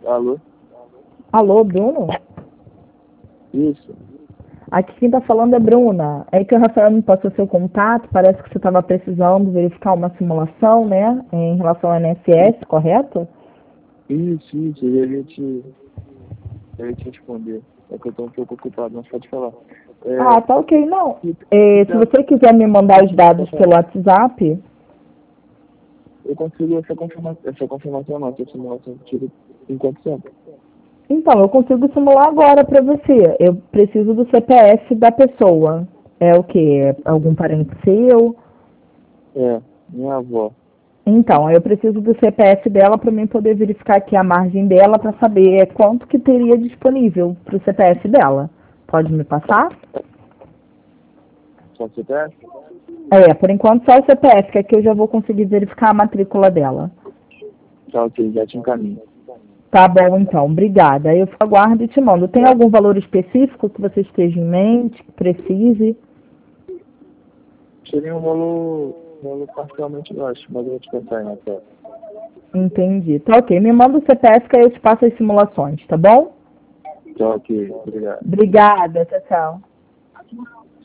Alô? Alô, Bruno? Isso. Aqui quem tá falando é Bruna. É que o Rafael me passou seu contato, parece que você estava precisando verificar uma simulação, né, em relação ao INSS, correto? Isso. Eu ia te responder. É que eu tô um pouco ocupado, mas pode falar. Ah, tá ok, não. Que, Se você quiser me mandar os dados pelo WhatsApp, eu consigo essa confirmação não, essa simulação tira em quanto tempo? então, eu consigo simular agora para você. Eu preciso do CPF da pessoa. É o quê? Algum parente seu? É, minha avó. Então, eu preciso do CPF dela para mim poder verificar aqui a margem dela para saber quanto que teria disponível para o CPF dela. Pode me passar? Só você quer? Por enquanto só o CPF, que aqui eu já vou conseguir verificar a matrícula dela. Tá, ok, já te encaminho. Tá bom, então. Obrigada. Aí eu aguardo e te mando. Tem Tá. algum valor específico que você esteja em mente, que precise? Seria um valor parcialmente baixo, mas eu vou te contar aí na tela. Entendi. Tá ok. Me manda o CPF que aí eu te passo as simulações, tá bom? Tá, ok, obrigado. Obrigada. Tchau, tchau.